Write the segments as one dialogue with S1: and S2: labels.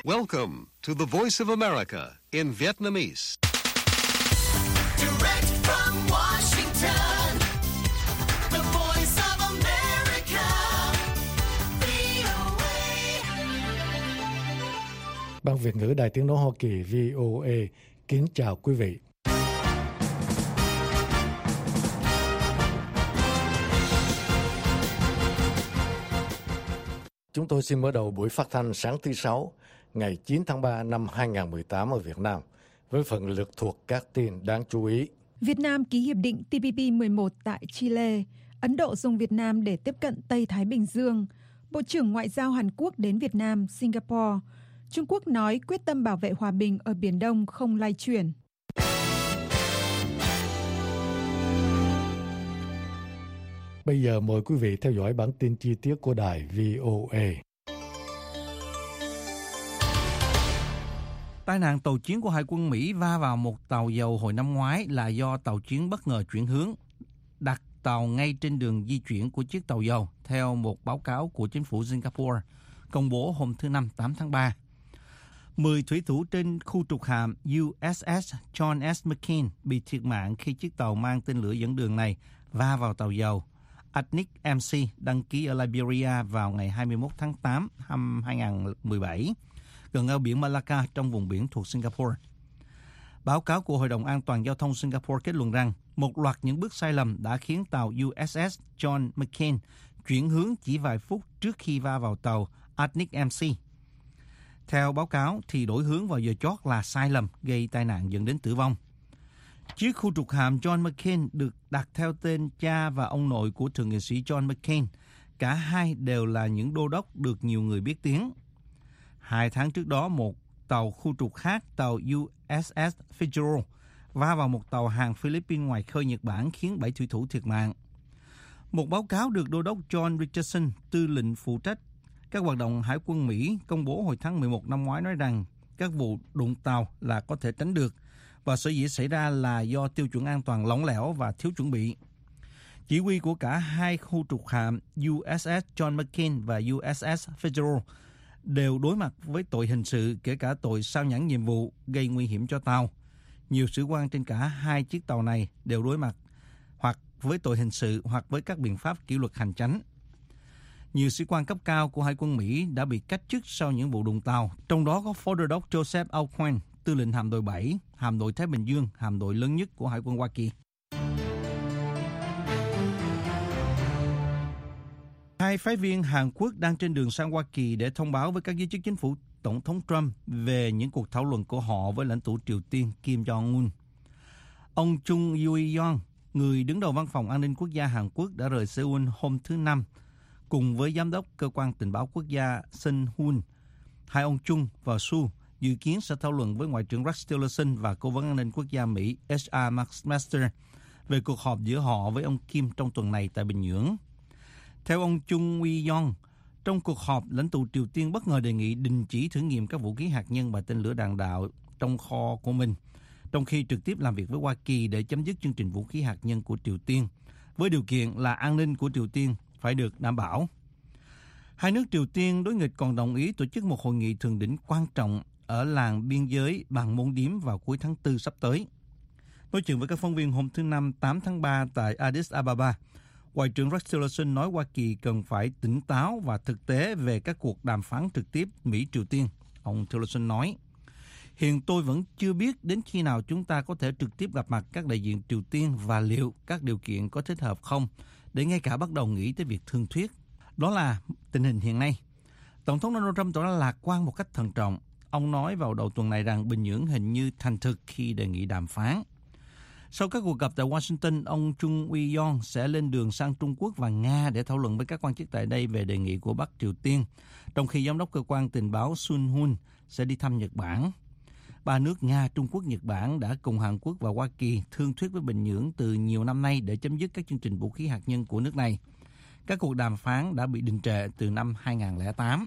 S1: Welcome to the Voice of America in Vietnamese.
S2: Direct from Washington, the Voice of America, VOA.
S3: Ban Việt ngữ Đài Tiếng nói Hoa Kỳ VOA kính chào quý vị. Chúng tôi xin mở đầu buổi phát thanh sáng thứ Sáu, ngày 9 tháng 3 năm 2018 ở Việt Nam, với phần lược thuộc các tin đáng chú ý.
S4: Việt Nam ký hiệp định TPP 11 tại Chile. Ấn Độ dùng Việt Nam để tiếp cận Tây Thái Bình Dương. Bộ trưởng Ngoại giao Hàn Quốc đến Việt Nam, Singapore. Trung Quốc nói quyết tâm bảo vệ hòa bình ở Biển Đông không lay chuyển.
S3: Bây giờ mời quý vị theo dõi bản tin chi tiết của đài VOA.
S5: Tai nạn tàu chiến của Hải quân Mỹ va vào một tàu dầu hồi năm ngoái là do tàu chiến bất ngờ chuyển hướng, đặt tàu ngay trên đường di chuyển của chiếc tàu dầu, theo một báo cáo của chính phủ Singapore, công bố hôm thứ Năm 8 tháng 3. 10 thủy thủ trên khu trục hạm USS John S. McCain bị thiệt mạng khi chiếc tàu mang tên lửa dẫn đường này va vào tàu dầu Atlantic MC đăng ký ở Liberia vào ngày 21 tháng 8 năm 2017, gần eo biển Malacca trong vùng biển thuộc Singapore. Báo cáo của Hội đồng An toàn Giao thông Singapore kết luận rằng một loạt những bước sai lầm đã khiến tàu USS John McCain chuyển hướng chỉ vài phút trước khi va vào tàu Atlantic MC. Theo báo cáo thì đổi hướng vào giờ chót là sai lầm gây tai nạn dẫn đến tử vong. Chiếc khu trục hạm John McCain được đặt theo tên cha và ông nội của thượng nghị sĩ John McCain. Cả hai đều là những đô đốc được nhiều người biết tiếng. 2 tháng trước đó, một tàu khu trục khác, tàu USS Fitzgerald, va vào một tàu hàng Philippines ngoài khơi Nhật Bản khiến 7 thủy thủ thiệt mạng. Một báo cáo được đô đốc John Richardson, tư lệnh phụ trách các hoạt động Hải quân Mỹ, công bố hồi tháng 11 năm ngoái nói rằng các vụ đụng tàu là có thể tránh được và sở dĩ xảy ra là do tiêu chuẩn an toàn lỏng lẻo và thiếu chuẩn bị. Chỉ huy của cả hai khu trục hạm USS John McCain và USS Fitzgerald đều đối mặt với tội hình sự, kể cả tội sao nhãng nhiệm vụ gây nguy hiểm cho tàu. Nhiều sĩ quan trên cả hai chiếc tàu này đều đối mặt hoặc với tội hình sự hoặc với các biện pháp kỷ luật hành chánh. Nhiều sĩ quan cấp cao của Hải quân Mỹ đã bị cách chức sau những vụ đụng tàu, trong đó có Phó Đô đốc Joseph Aucoin, tư lệnh hạm đội 7, hạm đội Thái Bình Dương, hạm đội lớn nhất của Hải quân Hoa Kỳ. Hai phái viên Hàn Quốc đang trên đường sang Hoa Kỳ để thông báo với các giới chức chính phủ Tổng thống Trump về những cuộc thảo luận của họ với lãnh tụ Triều Tiên Kim Jong-un. Ông Chung Eui-yong, người đứng đầu Văn phòng An ninh Quốc gia Hàn Quốc, đã rời Seoul hôm thứ Năm cùng với Giám đốc Cơ quan Tình báo Quốc gia Sun Hoon. Hai ông Chung và Su dự kiến sẽ thảo luận với Ngoại trưởng Rex Tillerson và Cố vấn An ninh Quốc gia Mỹ H.R. McMaster về cuộc họp giữa họ với ông Kim trong tuần này tại Bình Nhưỡng. Theo ông Chung Eui-yong, trong cuộc họp, lãnh tụ Triều Tiên bất ngờ đề nghị đình chỉ thử nghiệm các vũ khí hạt nhân và tên lửa đạn đạo trong kho của mình, trong khi trực tiếp làm việc với Hoa Kỳ để chấm dứt chương trình vũ khí hạt nhân của Triều Tiên, với điều kiện là an ninh của Triều Tiên phải được đảm bảo. Hai nước Triều Tiên đối nghịch còn đồng ý tổ chức một hội nghị thượng đỉnh quan trọng ở làng biên giới bằng môn điếm vào cuối tháng 4 sắp tới. Nói chuyện với các phóng viên hôm thứ Năm 8 tháng 3 tại Addis Ababa, Ngoại trưởng Rex Tillerson nói Hoa Kỳ cần phải tỉnh táo và thực tế về các cuộc đàm phán trực tiếp Mỹ-Triều Tiên. Ông Tillerson nói, hiện tôi vẫn chưa biết đến khi nào chúng ta có thể trực tiếp gặp mặt các đại diện Triều Tiên và liệu các điều kiện có thích hợp không để ngay cả bắt đầu nghĩ tới việc thương thuyết. Đó là tình hình hiện nay. Tổng thống Donald Trump tỏ ra lạc quan một cách thận trọng. Ông nói vào đầu tuần này rằng Bình Nhưỡng hình như thành thực khi đề nghị đàm phán. Sau các cuộc gặp tại Washington, ông Chung Eui-yong sẽ lên đường sang Trung Quốc và Nga để thảo luận với các quan chức tại đây về đề nghị của Bắc Triều Tiên, trong khi Giám đốc Cơ quan Tình báo Sun Hoon sẽ đi thăm Nhật Bản. Ba nước Nga, Trung Quốc, Nhật Bản đã cùng Hàn Quốc và Hoa Kỳ thương thuyết với Bình Nhưỡng từ nhiều năm nay để chấm dứt các chương trình vũ khí hạt nhân của nước này. Các cuộc đàm phán đã bị đình trệ từ năm 2008.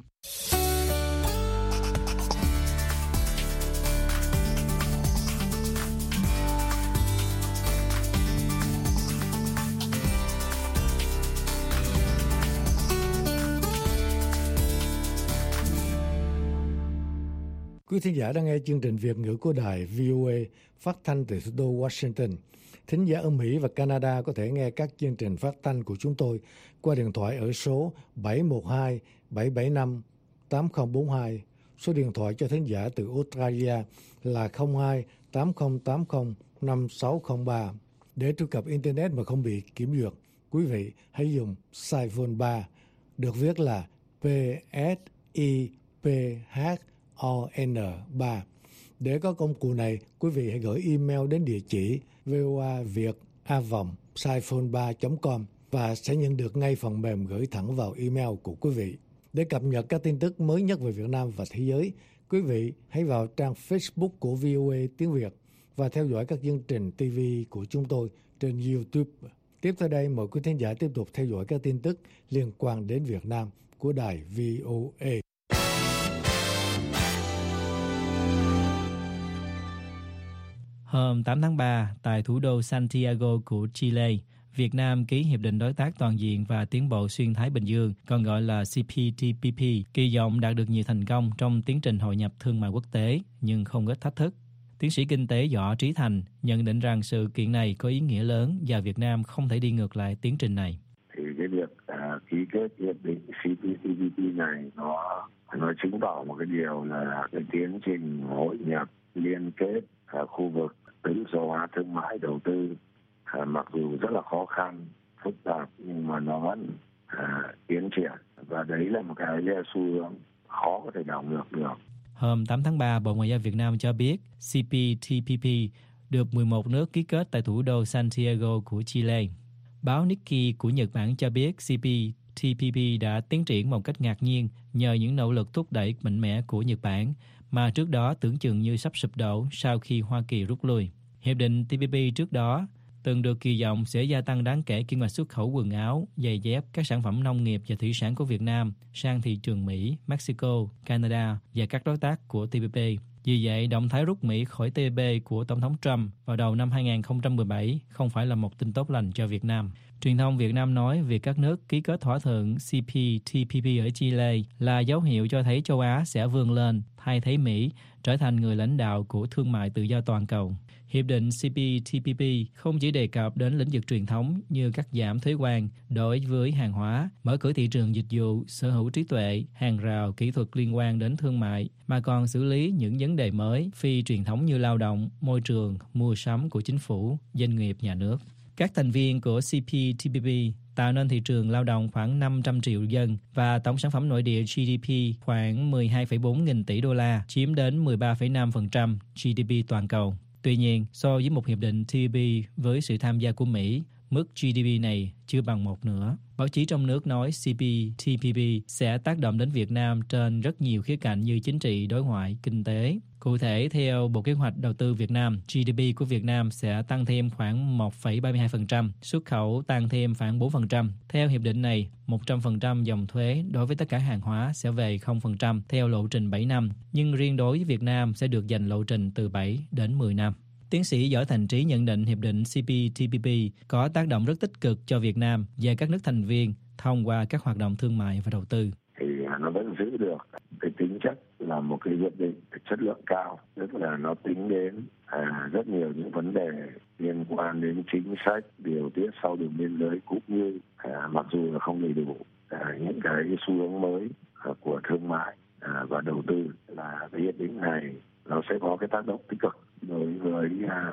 S3: Quý thính giả đang nghe chương trình Việt ngữ của đài VOA phát thanh từ thủ đô Washington. Thính giả ở Mỹ và Canada có thể nghe các chương trình phát thanh của chúng tôi qua điện thoại ở số 712-775-8042. Số điện thoại cho thính giả từ Australia là 02-8080-5603. Để truy cập Internet mà không bị kiểm duyệt, quý vị hãy dùng Siphone 3, được viết là PSIPHON3. Để có công cụ này, quý vị hãy gửi email đến địa chỉ voaviet@siphone3.com và sẽ nhận được ngay phần mềm gửi thẳng vào email của quý vị. Để cập nhật các tin tức mới nhất về Việt Nam và thế giới, quý vị hãy vào trang Facebook của VOA tiếng Việt và theo dõi các chương trình TV của chúng tôi trên YouTube. Tiếp theo đây, mời quý thính giả tiếp tục theo dõi các tin tức liên quan đến Việt Nam của đài VOA.
S6: Hôm 8 tháng 3, tại thủ đô Santiago của Chile, Việt Nam ký Hiệp định Đối tác Toàn diện và Tiến bộ Xuyên Thái Bình Dương, còn gọi là CPTPP, kỳ vọng đạt được nhiều thành công trong tiến trình hội nhập thương mại quốc tế, nhưng không ít thách thức. Tiến sĩ kinh tế Võ Trí Thành nhận định rằng sự kiện này có ý nghĩa lớn và Việt Nam không thể đi ngược lại tiến trình này.
S7: Thì cái việc ký kết hiệp định CPTPP này nó chứng tỏ một cái điều là cái tiến trình hội nhập liên kết khu vực tự do hóa thương mại đầu tư mặc dù rất là khó khăn, phức tạp nhưng mà nó vẫn tiến triển, và đấy là một cái xu hướng khó có thể đảo ngược được.
S6: Hôm 8 tháng 3, Bộ Ngoại giao Việt Nam cho biết CPTPP được 11 nước ký kết tại thủ đô Santiago của Chile. Báo Nikkei của Nhật Bản cho biết CPTPP đã tiến triển một cách ngạc nhiên nhờ những nỗ lực thúc đẩy mạnh mẽ của Nhật Bản, mà trước đó tưởng chừng như sắp sụp đổ sau khi Hoa Kỳ rút lui. Hiệp định TPP trước đó từng được kỳ vọng sẽ gia tăng đáng kể kim ngạch xuất khẩu quần áo, giày dép, các sản phẩm nông nghiệp và thủy sản của Việt Nam sang thị trường Mỹ, Mexico, Canada và các đối tác của TPP. Vì vậy, động thái rút Mỹ khỏi TPP của Tổng thống Trump vào đầu năm 2017 không phải là một tin tốt lành cho Việt Nam. Truyền thông Việt Nam nói việc các nước ký kết thỏa thuận CPTPP ở Chile là dấu hiệu cho thấy châu Á sẽ vươn lên, thay thế Mỹ, trở thành người lãnh đạo của thương mại tự do toàn cầu. Hiệp định CPTPP không chỉ đề cập đến lĩnh vực truyền thống như cắt giảm thuế quan đối với hàng hóa, mở cửa thị trường dịch vụ, sở hữu trí tuệ, hàng rào kỹ thuật liên quan đến thương mại, mà còn xử lý những vấn đề mới phi truyền thống như lao động, môi trường, mua sắm của chính phủ, doanh nghiệp, nhà nước. Các thành viên của CPTPP tạo nên thị trường lao động khoảng 500 triệu dân và tổng sản phẩm nội địa GDP khoảng 12,4 nghìn tỷ đô la, chiếm đến 13,5% GDP toàn cầu. Tuy nhiên, so với một hiệp định TPP với sự tham gia của Mỹ, mức GDP này chưa bằng một nửa. Báo chí trong nước nói CPTPP sẽ tác động đến Việt Nam trên rất nhiều khía cạnh như chính trị, đối ngoại, kinh tế. Cụ thể, theo Bộ Kế hoạch Đầu tư Việt Nam, GDP của Việt Nam sẽ tăng thêm khoảng 1,32%, xuất khẩu tăng thêm khoảng 4%. Theo hiệp định này, 100% dòng thuế đối với tất cả hàng hóa sẽ về 0% theo lộ trình 7 năm, nhưng riêng đối với Việt Nam sẽ được dành lộ trình từ 7 đến 10 năm. Tiến sĩ Võ Thành Trí nhận định hiệp định CPTPP có tác động rất tích cực cho Việt Nam và các nước thành viên thông qua các hoạt động thương mại và đầu tư.
S7: Thì nó vẫn giữ được cái tính chất là một cái hiệp định chất lượng cao, tức là nó tính đến rất nhiều những vấn đề liên quan đến chính sách, điều tiết sau đường biên giới, cũng như mặc dù là không đầy đủ những cái xu hướng mới của thương mại và đầu tư, là cái hiệp định này nó sẽ có cái tác động tích cực đối với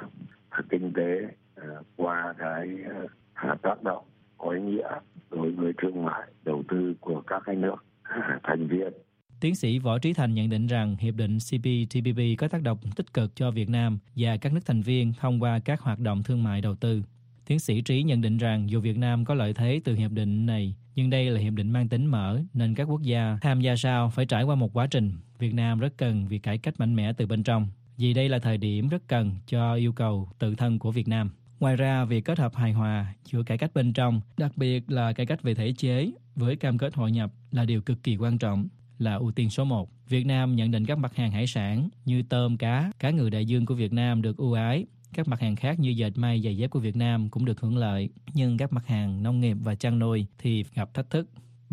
S7: kinh tế qua cái tác động có ý nghĩa đối với thương mại đầu tư của các cái nước thành viên.
S6: Tiến sĩ Võ Trí Thành nhận định rằng hiệp định CPTPP có tác động tích cực cho Việt Nam và các nước thành viên thông qua các hoạt động thương mại đầu tư. Tiến sĩ Trí nhận định rằng dù Việt Nam có lợi thế từ hiệp định này, nhưng đây là hiệp định mang tính mở nên các quốc gia tham gia sau phải trải qua một quá trình. Việt Nam rất cần việc cải cách mạnh mẽ từ bên trong, vì đây là thời điểm rất cần cho yêu cầu tự thân của Việt Nam. Ngoài ra, việc kết hợp hài hòa giữa cải cách bên trong, đặc biệt là cải cách về thể chế, với cam kết hội nhập là điều cực kỳ quan trọng, là ưu tiên số 1. Việt Nam nhận định các mặt hàng hải sản như tôm, cá ngừ đại dương của Việt Nam được ưu ái. Các mặt hàng khác như dệt may, giày dép của Việt Nam cũng được hưởng lợi, nhưng các mặt hàng nông nghiệp và chăn nuôi thì gặp thách thức.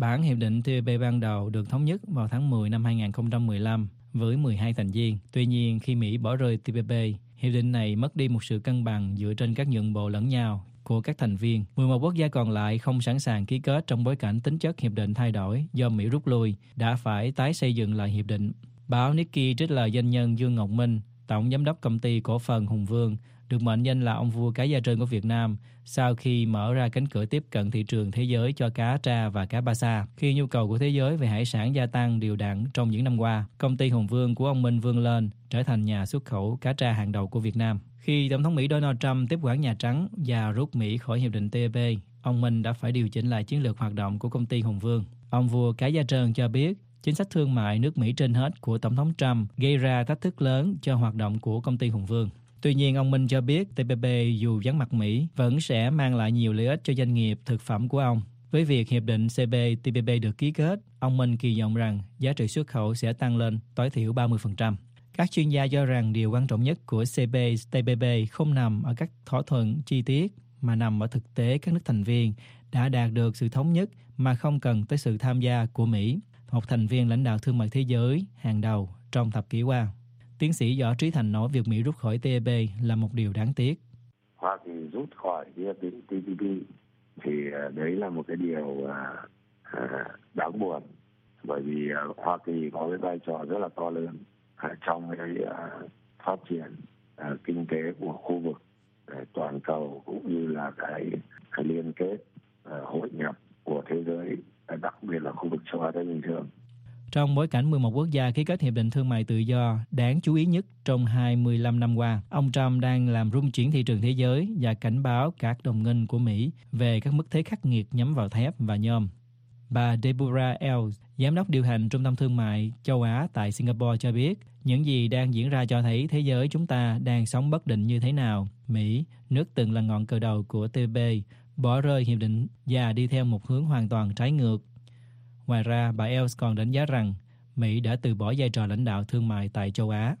S6: Bản hiệp định TPP ban đầu được thống nhất vào tháng 10 năm 2015 với 12 thành viên. Tuy nhiên, khi Mỹ bỏ rơi TPP, hiệp định này mất đi một sự cân bằng dựa trên các nhượng bộ lẫn nhau của các thành viên. 11 quốc gia còn lại không sẵn sàng ký kết trong bối cảnh tính chất hiệp định thay đổi do Mỹ rút lui, đã phải tái xây dựng lại hiệp định. Báo Nikkei trích lời doanh nhân Dương Ngọc Minh, tổng giám đốc công ty cổ phần Hùng Vương, được mệnh danh là ông vua cá da trơn của Việt Nam, sau khi mở ra cánh cửa tiếp cận thị trường thế giới cho cá tra và cá ba sa. Khi nhu cầu của thế giới về hải sản gia tăng đều đặn trong những năm qua, công ty Hùng Vương của ông Minh vươn lên, trở thành nhà xuất khẩu cá tra hàng đầu của Việt Nam. Khi Tổng thống Mỹ Donald Trump tiếp quản Nhà Trắng và rút Mỹ khỏi hiệp định TPP, ông Minh đã phải điều chỉnh lại chiến lược hoạt động của công ty Hùng Vương. Ông vua cá da trơn cho biết, chính sách thương mại nước Mỹ trên hết của Tổng thống Trump gây ra thách thức lớn cho hoạt động của công ty Hùng Vương. Tuy nhiên, ông Minh cho biết TPP dù vắng mặt Mỹ vẫn sẽ mang lại nhiều lợi ích cho doanh nghiệp thực phẩm của ông. Với việc hiệp định CPTPP được ký kết, ông Minh kỳ vọng rằng giá trị xuất khẩu sẽ tăng lên tối thiểu 30%. Các chuyên gia cho rằng điều quan trọng nhất của CPTPP không nằm ở các thỏa thuận chi tiết mà nằm ở thực tế các nước thành viên đã đạt được sự thống nhất mà không cần tới sự tham gia của Mỹ, một thành viên lãnh đạo thương mại thế giới hàng đầu trong thập kỷ qua. Tiến sĩ Võ Trí Thành nói việc Mỹ rút khỏi TPP là một điều đáng tiếc.
S7: Hoa Kỳ rút khỏi TPP thì đấy là một cái điều đáng buồn, bởi vì Hoa Kỳ có cái vai trò rất là to lớn trong cái phát triển kinh tế của khu vực toàn cầu, cũng như là cái liên kết hội nhập của thế giới, đặc biệt là khu vực châu Á Thái Bình Dương.
S6: Trong bối cảnh 11 quốc gia ký kết hiệp định thương mại tự do đáng chú ý nhất trong 25 năm qua, ông Trump đang làm rung chuyển thị trường thế giới và cảnh báo các đồng minh của Mỹ về các mức thuế khắc nghiệt nhắm vào thép và nhôm. Bà Deborah Ells, giám đốc điều hành Trung tâm Thương mại châu Á tại Singapore cho biết, những gì đang diễn ra cho thấy thế giới chúng ta đang sống bất định như thế nào. Mỹ, nước từng là ngọn cờ đầu của TPP, bỏ rơi hiệp định và đi theo một hướng hoàn toàn trái ngược. Ngoài ra, bà Els còn đánh giá rằng Mỹ đã từ bỏ vai trò lãnh đạo thương mại tại châu Á.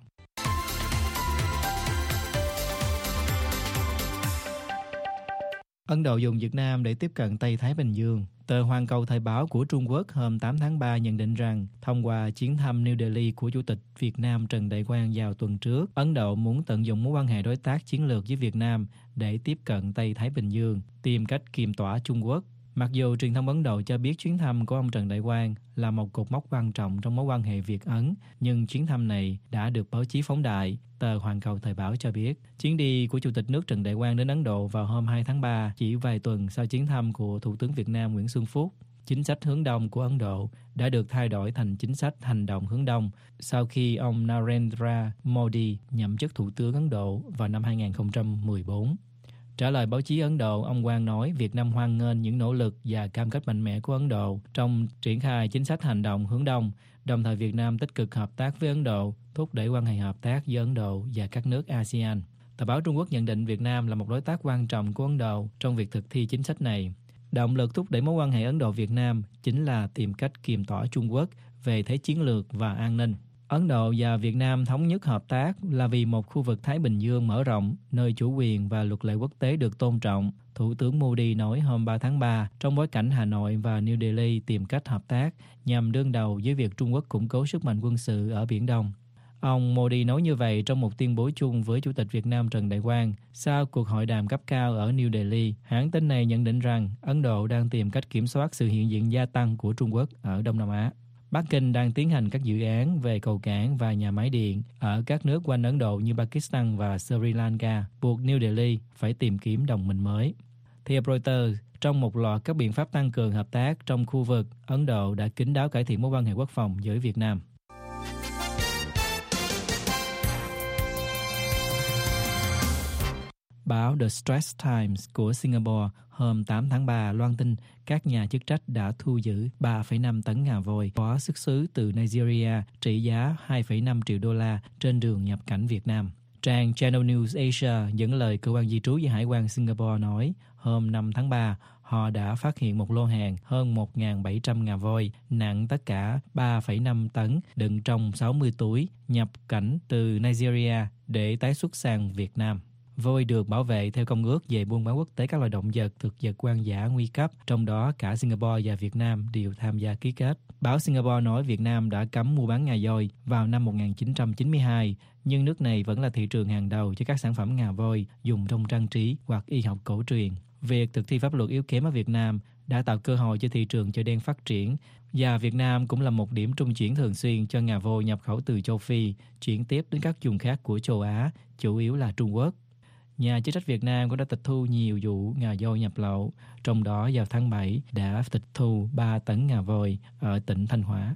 S6: Ấn Độ dùng Việt Nam để tiếp cận Tây Thái Bình Dương. Tờ Hoàn Cầu Thời báo của Trung Quốc hôm 8 tháng 3 nhận định rằng thông qua chuyến thăm New Delhi của Chủ tịch Việt Nam Trần Đại Quang vào tuần trước, Ấn Độ muốn tận dụng mối quan hệ đối tác chiến lược với Việt Nam để tiếp cận Tây Thái Bình Dương, tìm cách kiềm tỏa Trung Quốc. Mặc dù truyền thông Ấn Độ cho biết chuyến thăm của ông Trần Đại Quang là một cột mốc quan trọng trong mối quan hệ Việt-Ấn, nhưng chuyến thăm này đã được báo chí phóng đại. Tờ Hoàn Cầu Thời báo cho biết, chuyến đi của Chủ tịch nước Trần Đại Quang đến Ấn Độ vào hôm 2 tháng 3, chỉ vài tuần sau chuyến thăm của Thủ tướng Việt Nam Nguyễn Xuân Phúc. Chính sách hướng Đông của Ấn Độ đã được thay đổi thành chính sách hành động hướng Đông sau khi ông Narendra Modi nhậm chức Thủ tướng Ấn Độ vào năm 2014. Trả lời báo chí Ấn Độ, ông Quang nói Việt Nam hoan nghênh những nỗ lực và cam kết mạnh mẽ của Ấn Độ trong triển khai chính sách hành động hướng Đông, đồng thời Việt Nam tích cực hợp tác với Ấn Độ, thúc đẩy quan hệ hợp tác giữa Ấn Độ và các nước ASEAN. Tờ báo Trung Quốc nhận định Việt Nam là một đối tác quan trọng của Ấn Độ trong việc thực thi chính sách này. Động lực thúc đẩy mối quan hệ Ấn Độ-Việt Nam chính là tìm cách kiềm tỏa Trung Quốc về thế chiến lược và an ninh. Ấn Độ và Việt Nam thống nhất hợp tác là vì một khu vực Thái Bình Dương mở rộng, nơi chủ quyền và luật lệ quốc tế được tôn trọng, Thủ tướng Modi nói hôm 3 tháng 3 trong bối cảnh Hà Nội và New Delhi tìm cách hợp tác nhằm đương đầu với việc Trung Quốc củng cố sức mạnh quân sự ở Biển Đông. Ông Modi nói như vậy trong một tuyên bố chung với Chủ tịch Việt Nam Trần Đại Quang sau cuộc hội đàm cấp cao ở New Delhi. Hãng tin này nhận định rằng Ấn Độ đang tìm cách kiểm soát sự hiện diện gia tăng của Trung Quốc ở Đông Nam Á. Bắc Kinh đang tiến hành các dự án về cầu cảng và nhà máy điện ở các nước quanh Ấn Độ như Pakistan và Sri Lanka, buộc New Delhi phải tìm kiếm đồng minh mới. Theo Reuters, trong một loạt các biện pháp tăng cường hợp tác trong khu vực, Ấn Độ đã kín đáo cải thiện mối quan hệ quốc phòng với Việt Nam. Báo The Straits Times của Singapore hôm 8 tháng 3 loan tin các nhà chức trách đã thu giữ 3,5 tấn ngà voi có xuất xứ từ Nigeria trị giá 2,5 triệu đô la trên đường nhập cảnh Việt Nam. Trang Channel News Asia dẫn lời cơ quan di trú và hải quan Singapore nói hôm 5 tháng 3 họ đã phát hiện một lô hàng hơn 1.700 ngà voi nặng tất cả 3,5 tấn đựng trong 60 túi nhập cảnh từ Nigeria để tái xuất sang Việt Nam. Voi được bảo vệ theo Công ước về buôn bán quốc tế các loài động vật, thực vật hoang dã nguy cấp, trong đó cả Singapore và Việt Nam đều tham gia ký kết. Báo Singapore nói Việt Nam đã cấm mua bán ngà voi vào năm 1992, nhưng nước này vẫn là thị trường hàng đầu cho các sản phẩm ngà voi dùng trong trang trí hoặc y học cổ truyền. Việc thực thi pháp luật yếu kém ở Việt Nam đã tạo cơ hội cho thị trường chợ đen phát triển, và Việt Nam cũng là một điểm trung chuyển thường xuyên cho ngà voi nhập khẩu từ châu Phi, chuyển tiếp đến các vùng khác của châu Á, chủ yếu là Trung Quốc. Nhà chức trách Việt Nam cũng đã tịch thu nhiều vụ ngà voi nhập lậu, trong đó vào tháng 7 đã tịch thu 3 tấn ngà voi ở tỉnh Thanh Hóa.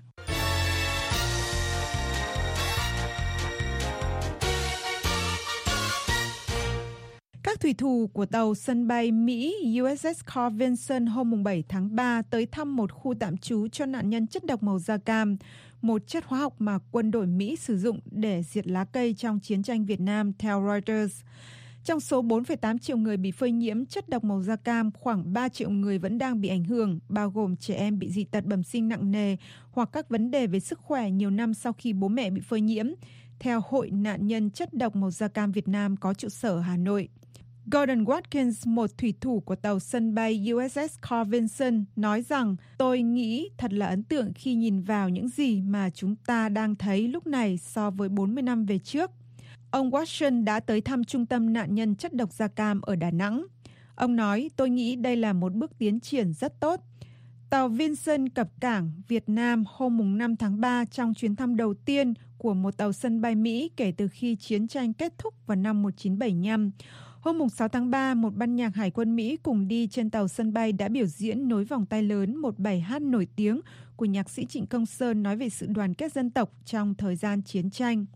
S4: Các thủy thủ của tàu sân bay Mỹ USS Carl Vinson hôm 7 tháng 3 tới thăm một khu tạm trú cho nạn nhân chất độc màu da cam, một chất hóa học mà quân đội Mỹ sử dụng để diệt lá cây trong chiến tranh Việt Nam, theo Reuters. Trong số 4,8 triệu người bị phơi nhiễm chất độc màu da cam, khoảng 3 triệu người vẫn đang bị ảnh hưởng, bao gồm trẻ em bị dị tật bẩm sinh nặng nề hoặc các vấn đề về sức khỏe nhiều năm sau khi bố mẹ bị phơi nhiễm, theo Hội nạn nhân chất độc màu da cam Việt Nam có trụ sở ở Hà Nội. Gordon Watkins, một thủy thủ của tàu sân bay USS Carl Vinson, nói rằng tôi nghĩ thật là ấn tượng khi nhìn vào những gì mà chúng ta đang thấy lúc này so với 40 năm về trước. Ông Watson đã tới thăm trung tâm nạn nhân chất độc da cam ở Đà Nẵng. Ông nói, tôi nghĩ đây là một bước tiến triển rất tốt. Tàu Vinson cập cảng Việt Nam hôm 5 tháng 3 trong chuyến thăm đầu tiên của một tàu sân bay Mỹ kể từ khi chiến tranh kết thúc vào năm 1975. Hôm 6 tháng 3, một ban nhạc Hải quân Mỹ cùng đi trên tàu sân bay đã biểu diễn nối vòng tay lớn, một bài hát nổi tiếng của nhạc sĩ Trịnh Công Sơn nói về sự đoàn kết dân tộc trong thời gian chiến tranh.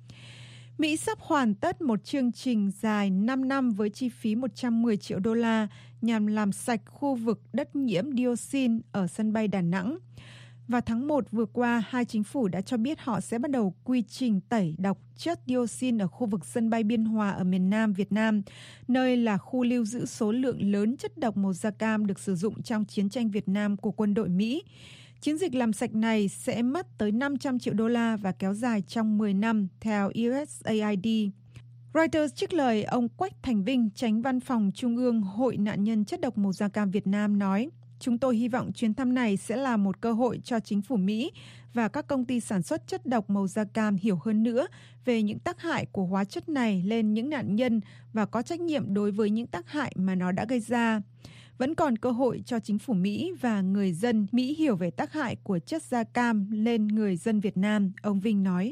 S4: Mỹ sắp hoàn tất một chương trình dài 5 năm với chi phí 110 triệu đô la nhằm làm sạch khu vực đất nhiễm dioxin ở sân bay Đà Nẵng. Vào tháng 1 vừa qua, hai chính phủ đã cho biết họ sẽ bắt đầu quy trình tẩy độc chất dioxin ở khu vực sân bay Biên Hòa ở miền Nam Việt Nam, nơi là khu lưu giữ số lượng lớn chất độc màu da cam được sử dụng trong chiến tranh Việt Nam của quân đội Mỹ. Chiến dịch làm sạch này sẽ mất tới 500 triệu đô la và kéo dài trong 10 năm, theo USAID. Reuters trích lời ông Quách Thành Vinh, Chánh Văn phòng Trung ương Hội nạn nhân chất độc màu da cam Việt Nam nói, chúng tôi hy vọng chuyến thăm này sẽ là một cơ hội cho chính phủ Mỹ và các công ty sản xuất chất độc màu da cam hiểu hơn nữa về những tác hại của hóa chất này lên những nạn nhân và có trách nhiệm đối với những tác hại mà nó đã gây ra. Vẫn còn cơ hội cho chính phủ Mỹ và người dân Mỹ hiểu về tác hại của chất da cam lên người dân Việt Nam, ông Vinh nói.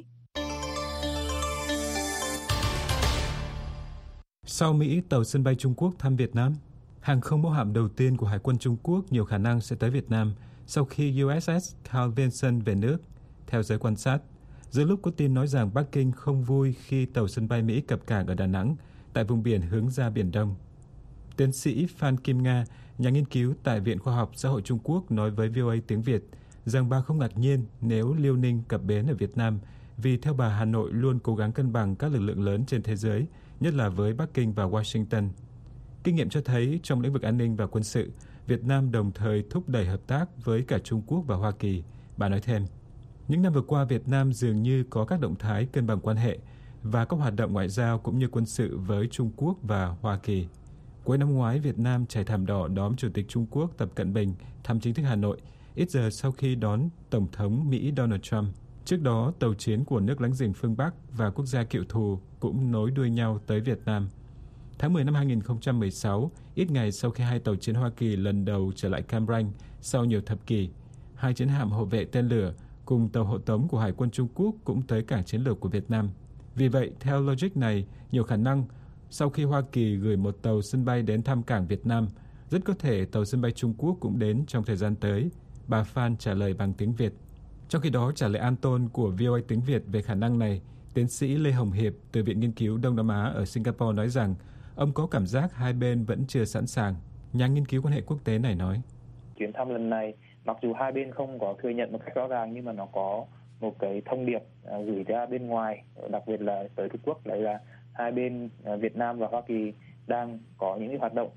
S8: Sau Mỹ, tàu sân bay Trung Quốc thăm Việt Nam. Hàng không mẫu hạm đầu tiên của Hải quân Trung Quốc nhiều khả năng sẽ tới Việt Nam sau khi USS Carl Vinson về nước. Theo giới quan sát, giữa lúc có tin nói rằng Bắc Kinh không vui khi tàu sân bay Mỹ cập cảng ở Đà Nẵng tại vùng biển hướng ra Biển Đông. Tiến sĩ Phan Kim Nga, nhà nghiên cứu tại Viện Khoa học Xã hội Trung Quốc nói với VOA tiếng Việt rằng bà không ngạc nhiên nếu Liêu Ninh cập bến ở Việt Nam vì theo bà Hà Nội luôn cố gắng cân bằng các lực lượng lớn trên thế giới, nhất là với Bắc Kinh và Washington. Kinh nghiệm cho thấy trong lĩnh vực an ninh và quân sự, Việt Nam đồng thời thúc đẩy hợp tác với cả Trung Quốc và Hoa Kỳ. Bà nói thêm, những năm vừa qua Việt Nam dường như có các động thái cân bằng quan hệ và các hoạt động ngoại giao cũng như quân sự với Trung Quốc và Hoa Kỳ. Cuối năm ngoái, Việt Nam trải thảm đỏ đón Chủ tịch Trung Quốc Tập Cận Bình thăm chính thức Hà Nội, ít giờ sau khi đón Tổng thống Mỹ Donald Trump. Trước đó, tàu chiến của nước láng giềng phương Bắc và quốc gia cựu thù cũng nối đuôi nhau tới Việt Nam. Tháng 10 năm 2016, ít ngày sau khi hai tàu chiến Hoa Kỳ lần đầu trở lại Cam Ranh sau nhiều thập kỷ, hai chiến hạm hộ vệ tên lửa cùng tàu hộ tống của Hải quân Trung Quốc cũng tới cảng chiến lược của Việt Nam. Vì vậy, theo logic này, nhiều khả năng sau khi Hoa Kỳ gửi một tàu sân bay đến thăm cảng Việt Nam, rất có thể tàu sân bay Trung Quốc cũng đến trong thời gian tới, bà Phan trả lời bằng tiếng Việt. Trong khi đó, trả lời an tôn của VOA tiếng Việt về khả năng này, tiến sĩ Lê Hồng Hiệp từ Viện Nghiên cứu Đông Nam Á ở Singapore nói rằng ông có cảm giác hai bên vẫn chưa sẵn sàng. Nhà nghiên cứu quan hệ quốc tế này nói,
S9: chuyến thăm lần này, mặc dù hai bên không có thừa nhận một cách rõ ràng nhưng mà nó có một cái thông điệp gửi ra bên ngoài, đặc biệt là tới Trung Quốc, đấy là hai bên Việt Nam và Hoa Kỳ đang có những cái hoạt động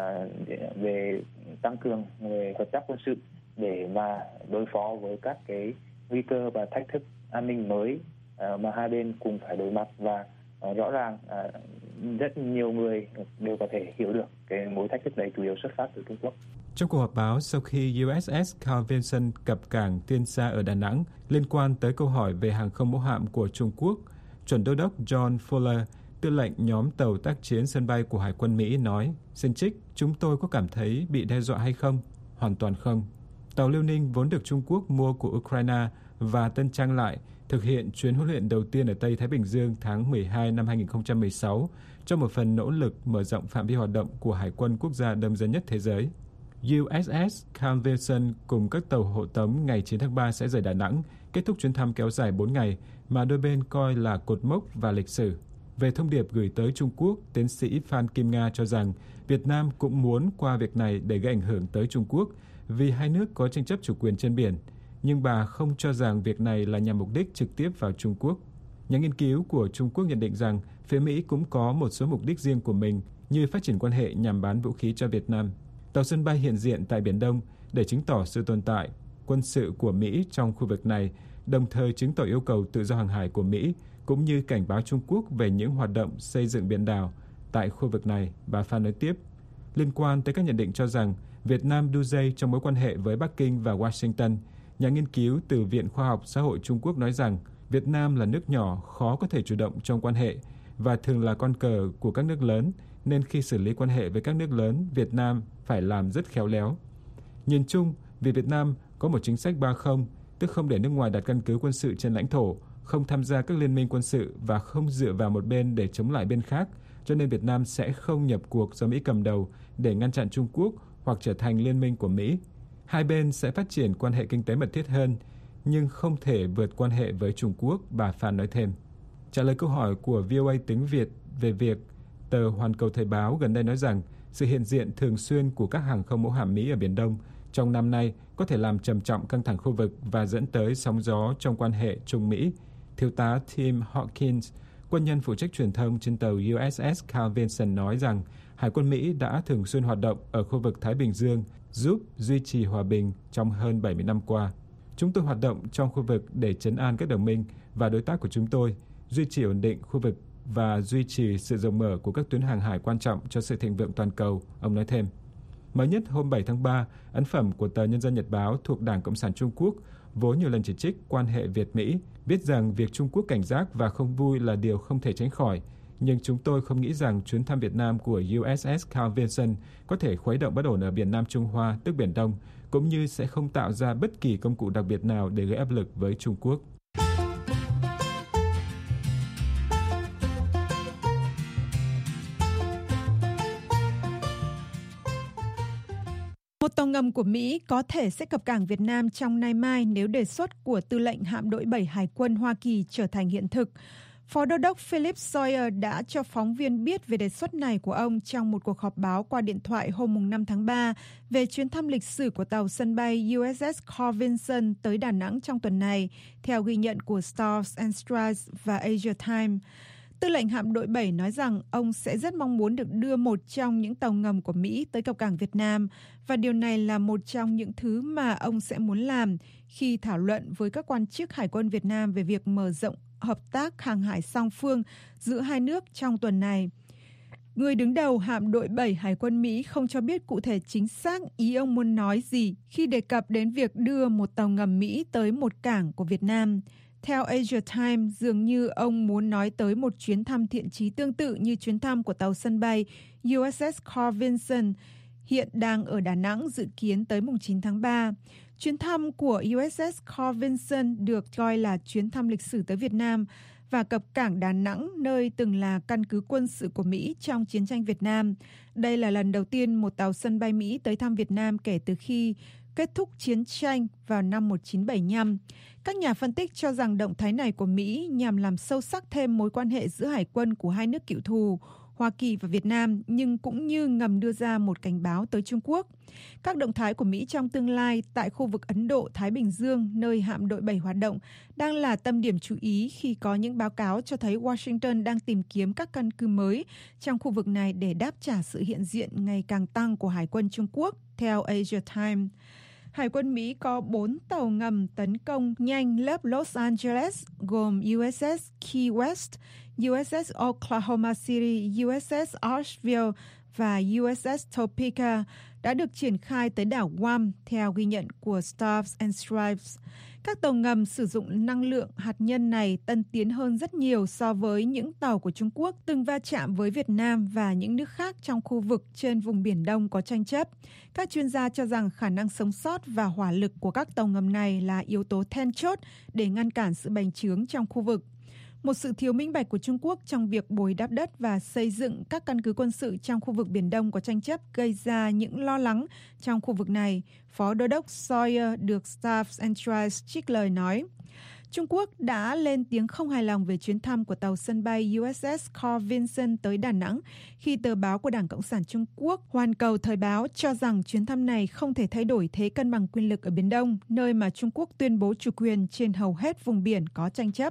S9: về tăng cường về hợp tác quân sự để mà đối phó với các cái nguy cơ và thách thức an ninh mới mà hai bên cùng phải đối mặt. Và rõ ràng rất nhiều người đều có thể hiểu được cái mối thách thức đấy chủ yếu xuất phát từ Trung Quốc.
S8: Trong cuộc họp báo sau khi USS Carl Vinson cập cảng Tiên Sa ở Đà Nẵng liên quan tới câu hỏi về hàng không mẫu hạm của Trung Quốc, Chuẩn đô đốc John Fuller, tư lệnh nhóm tàu tác chiến sân bay của Hải quân Mỹ nói, xin trích, chúng tôi có cảm thấy bị đe dọa hay không? Hoàn toàn không. Tàu Liêu Ninh vốn được Trung Quốc mua của Ukraine và tân trang lại thực hiện chuyến huấn luyện đầu tiên ở Tây Thái Bình Dương tháng 12 năm 2016 trong một phần nỗ lực mở rộng phạm vi hoạt động của Hải quân quốc gia đông dân nhất thế giới. USS Carl Vinson cùng các tàu hộ tống ngày 9 tháng 3 sẽ rời Đà Nẵng, kết thúc chuyến thăm kéo dài 4 ngày mà đôi bên coi là cột mốc và lịch sử. Về thông điệp gửi tới Trung Quốc, tiến sĩ Phan Kim Nga cho rằng Việt Nam cũng muốn qua việc này để gây ảnh hưởng tới Trung Quốc vì hai nước có tranh chấp chủ quyền trên biển, nhưng bà không cho rằng việc này là nhằm mục đích trực tiếp vào Trung Quốc. Nhà nghiên cứu của Trung Quốc nhận định rằng phía Mỹ cũng có một số mục đích riêng của mình như phát triển quan hệ nhằm bán vũ khí cho Việt Nam. Tàu sân bay hiện diện tại Biển Đông để chứng tỏ sự tồn tại quân sự của Mỹ trong khu vực này, đồng thời chứng tỏ yêu cầu tự do hàng hải của Mỹ, cũng như cảnh báo Trung Quốc về những hoạt động xây dựng biển đảo tại khu vực này, bà Phan nói tiếp. Liên quan tới các nhận định cho rằng Việt Nam đu dây trong mối quan hệ với Bắc Kinh và Washington, nhà nghiên cứu từ Viện Khoa học Xã hội Trung Quốc nói rằng Việt Nam là nước nhỏ khó có thể chủ động trong quan hệ và thường là con cờ của các nước lớn, nên khi xử lý quan hệ với các nước lớn, Việt Nam phải làm rất khéo léo. Nhìn chung, vì Việt Nam có một chính sách 3-0, tức không để nước ngoài đặt căn cứ quân sự trên lãnh thổ, không tham gia các liên minh quân sự và không dựa vào một bên để chống lại bên khác, cho nên Việt Nam sẽ không nhập cuộc do Mỹ cầm đầu để ngăn chặn Trung Quốc hoặc trở thành liên minh của Mỹ. Hai bên sẽ phát triển quan hệ kinh tế mật thiết hơn, nhưng không thể vượt quan hệ với Trung Quốc, bà Phan nói thêm. Trả lời câu hỏi của VOA tiếng Việt về việc tờ Hoàn Cầu Thời báo gần đây nói rằng sự hiện diện thường xuyên của các hàng không mẫu hạm Mỹ ở Biển Đông trong năm nay có thể làm trầm trọng căng thẳng khu vực và dẫn tới sóng gió trong quan hệ Trung Mỹ, Thiếu tá Tim Hawkins, quân nhân phụ trách truyền thông trên tàu USS Carl Vinson nói rằng Hải quân Mỹ đã thường xuyên hoạt động ở khu vực Thái Bình Dương giúp duy trì hòa bình trong hơn 70 năm qua. Chúng tôi hoạt động trong khu vực để trấn an các đồng minh và đối tác của chúng tôi, duy trì ổn định khu vực và duy trì sự rộng mở của các tuyến hàng hải quan trọng cho sự thịnh vượng toàn cầu, ông nói thêm. Mới nhất hôm 7 tháng 3, ấn phẩm của tờ Nhân dân Nhật báo thuộc Đảng Cộng sản Trung Quốc vốn nhiều lần chỉ trích quan hệ Việt-Mỹ, viết rằng việc Trung Quốc cảnh giác và không vui là điều không thể tránh khỏi. Nhưng chúng tôi không nghĩ rằng chuyến thăm Việt Nam của USS Carl Vinson có thể khuấy động bất ổn ở Biển Nam Trung Hoa, tức Biển Đông, cũng như sẽ không tạo ra bất kỳ công cụ đặc biệt nào để gây áp lực với Trung Quốc.
S4: Một tàu ngầm của Mỹ có thể sẽ cập cảng Việt Nam trong nay mai nếu đề xuất của Tư lệnh Hạm đội 7 Hải quân Hoa Kỳ trở thành hiện thực. Phó Đô đốc Philip Sawyer đã cho phóng viên biết về đề xuất này của ông trong một cuộc họp báo qua điện thoại hôm 5 tháng 3 về chuyến thăm lịch sử của tàu sân bay USS Carl Vinson tới Đà Nẵng trong tuần này, theo ghi nhận của Stars and Stripes và Asia Times. Tư lệnh Hạm đội 7 nói rằng ông sẽ rất mong muốn được đưa một trong những tàu ngầm của Mỹ tới cập cảng Việt Nam, và điều này là một trong những thứ mà ông sẽ muốn làm khi thảo luận với các quan chức Hải quân Việt Nam về việc mở rộng hợp tác hàng hải song phương giữa hai nước trong tuần này. Người đứng đầu Hạm đội 7 Hải quân Mỹ không cho biết cụ thể chính xác ý ông muốn nói gì khi đề cập đến việc đưa một tàu ngầm Mỹ tới một cảng của Việt Nam. Theo Asia Times, dường như ông muốn nói tới một chuyến thăm thiện chí tương tự như chuyến thăm của tàu sân bay USS Carl Vinson hiện đang ở Đà Nẵng, dự kiến tới mùng 9 tháng 3. Chuyến thăm của USS Carl Vinson được coi là chuyến thăm lịch sử tới Việt Nam và cập cảng Đà Nẵng, nơi từng là căn cứ quân sự của Mỹ trong chiến tranh Việt Nam. Đây là lần đầu tiên một tàu sân bay Mỹ tới thăm Việt Nam kể từ khi kết thúc chiến tranh vào năm 1975. Các nhà phân tích cho rằng động thái này của Mỹ nhằm làm sâu sắc thêm mối quan hệ giữa hải quân của hai nước cựu thù, Hoa Kỳ và Việt Nam, nhưng cũng như ngầm đưa ra một cảnh báo tới Trung Quốc. Các động thái của Mỹ trong tương lai tại khu vực Ấn Độ-Thái Bình Dương, nơi Hạm đội 7 hoạt động, đang là tâm điểm chú ý khi có những báo cáo cho thấy Washington đang tìm kiếm các căn cứ mới trong khu vực này để đáp trả sự hiện diện ngày càng tăng của Hải quân Trung Quốc, theo Asia Times. Hải quân Mỹ có 4 tàu ngầm tấn công nhanh lớp Los Angeles gồm USS Key West, USS Oklahoma City, USS Asheville và USS Topeka đã được triển khai tới đảo Guam theo ghi nhận của Stars and Stripes. Các tàu ngầm sử dụng năng lượng hạt nhân này tân tiến hơn rất nhiều so với những tàu của Trung Quốc từng va chạm với Việt Nam và những nước khác trong khu vực trên vùng Biển Đông có tranh chấp. Các chuyên gia cho rằng khả năng sống sót và hỏa lực của các tàu ngầm này là yếu tố then chốt để ngăn cản sự bành trướng trong khu vực. Một sự thiếu minh bạch của Trung Quốc trong việc bồi đắp đất và xây dựng các căn cứ quân sự trong khu vực Biển Đông có tranh chấp gây ra những lo lắng trong khu vực này, Phó Đô đốc Sawyer được Stars and Stripes trích lời nói. Trung Quốc đã lên tiếng không hài lòng về chuyến thăm của tàu sân bay USS Carl Vinson tới Đà Nẵng khi tờ báo của Đảng Cộng sản Trung Quốc Hoàn Cầu Thời báo cho rằng chuyến thăm này không thể thay đổi thế cân bằng quyền lực ở Biển Đông, nơi mà Trung Quốc tuyên bố chủ quyền trên hầu hết vùng biển có tranh chấp.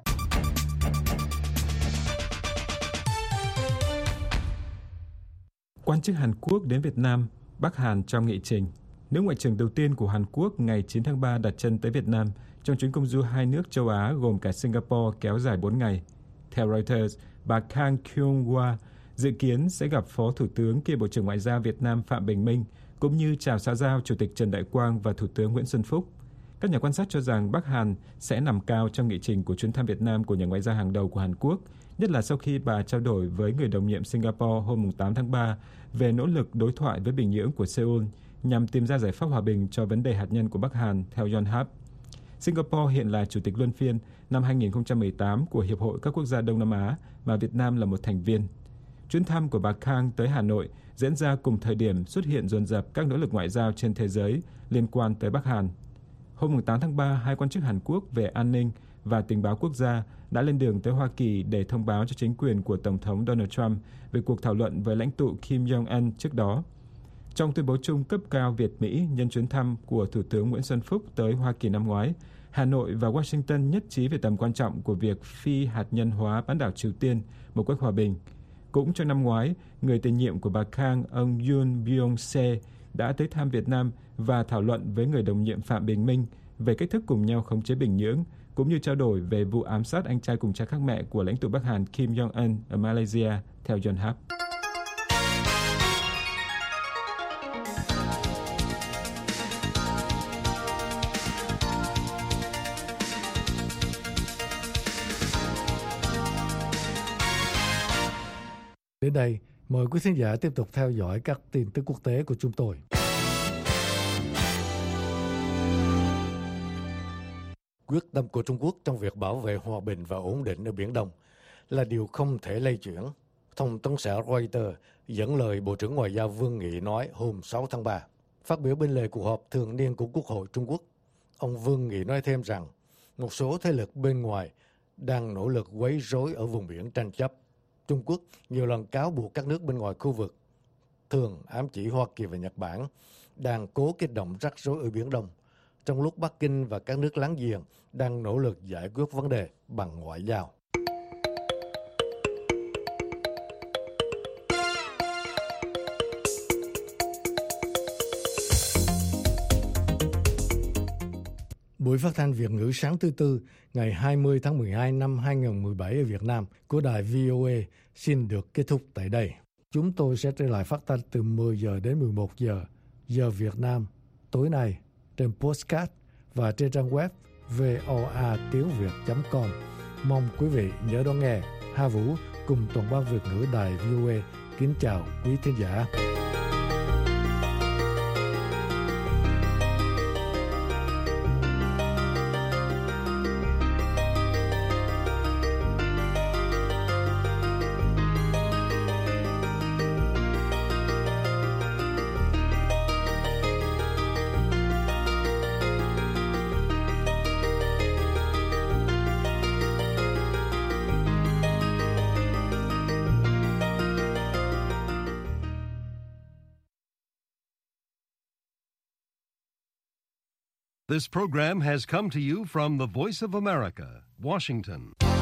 S8: Quan chức Hàn Quốc đến Việt Nam, Bắc Hàn trong nghị trình. Nước ngoại trưởng đầu tiên của Hàn Quốc ngày 9 tháng 3 đặt chân tới Việt Nam trong chuyến công du hai nước châu Á gồm cả Singapore kéo dài 4 ngày. Theo Reuters, bà Kang Kyung-hwa dự kiến sẽ gặp Phó Thủ tướng kiêm Bộ trưởng Ngoại giao Việt Nam Phạm Bình Minh, cũng như chào xã giao Chủ tịch Trần Đại Quang và Thủ tướng Nguyễn Xuân Phúc. Các nhà quan sát cho rằng Bắc Hàn sẽ nằm cao trong nghị trình của chuyến thăm Việt Nam của nhà ngoại giao hàng đầu của Hàn Quốc, nhất là sau khi bà trao đổi với người đồng nhiệm Singapore hôm 8 tháng 3 về nỗ lực đối thoại với Bình Nhưỡng của Seoul nhằm tìm ra giải pháp hòa bình cho vấn đề hạt nhân của Bắc Hàn, theo Yonhap. Singapore hiện là chủ tịch luân phiên năm 2018 của Hiệp hội các quốc gia Đông Nam Á mà Việt Nam là một thành viên. Chuyến thăm của bà Kang tới Hà Nội diễn ra cùng thời điểm xuất hiện dồn dập các nỗ lực ngoại giao trên thế giới liên quan tới Bắc Hàn. Hôm 8 tháng 3, hai quan chức Hàn Quốc về an ninh và tình báo quốc gia đã lên đường tới Hoa Kỳ để thông báo cho chính quyền của Tổng thống Donald Trump về cuộc thảo luận với lãnh tụ Kim Jong-un trước đó. Trong tuyên bố chung cấp cao Việt-Mỹ nhân chuyến thăm của Thủ tướng Nguyễn Xuân Phúc tới Hoa Kỳ năm ngoái, Hà Nội và Washington nhất trí về tầm quan trọng của việc phi hạt nhân hóa bán đảo Triều Tiên một cách hòa bình. Cũng trong năm ngoái, người tiền nhiệm của bà Kang, ông Yoon Byung-se, đã tới thăm Việt Nam và thảo luận với người đồng nhiệm Phạm Bình Minh về cách thức cùng nhau khống chế Bình Nhưỡng, cũng như trao đổi về vụ ám sát anh trai cùng cha khác mẹ của lãnh tụ Bắc Hàn Kim Jong-un ở Malaysia, theo Yonhap.
S3: Đến đây, mời quý khán giả tiếp tục theo dõi các tin tức quốc tế của chúng tôi. Quyết tâm của Trung Quốc trong việc bảo vệ hòa bình và ổn định ở Biển Đông là điều không thể lay chuyển. Thông tấn xã Reuters dẫn lời Bộ trưởng Ngoại giao Vương Nghị nói hôm 6 tháng 3. Phát biểu bên lề cuộc họp thường niên của Quốc hội Trung Quốc, ông Vương Nghị nói thêm rằng một số thế lực bên ngoài đang nỗ lực quấy rối ở vùng biển tranh chấp. Trung Quốc nhiều lần cáo buộc các nước bên ngoài khu vực, thường ám chỉ Hoa Kỳ và Nhật Bản, đang cố kích động rắc rối ở Biển Đông, trong lúc Bắc Kinh và các nước láng giềng đang nỗ lực giải quyết vấn đề bằng ngoại giao. Buổi phát thanh Việt ngữ sáng thứ Tư, ngày 20 tháng 12 năm 2017 ở Việt Nam của đài VOA xin được kết thúc tại đây. Chúng tôi sẽ trở lại phát thanh từ 10 giờ đến 11 giờ, giờ Việt Nam, tối nay, trên podcast và trên trang web voatiếngviet.com. Mong quý vị nhớ đón nghe. Hà Vũ cùng toàn ban Việt ngữ đài VOA kính chào quý thính giả.
S1: This program has come to you from the Voice of America, Washington.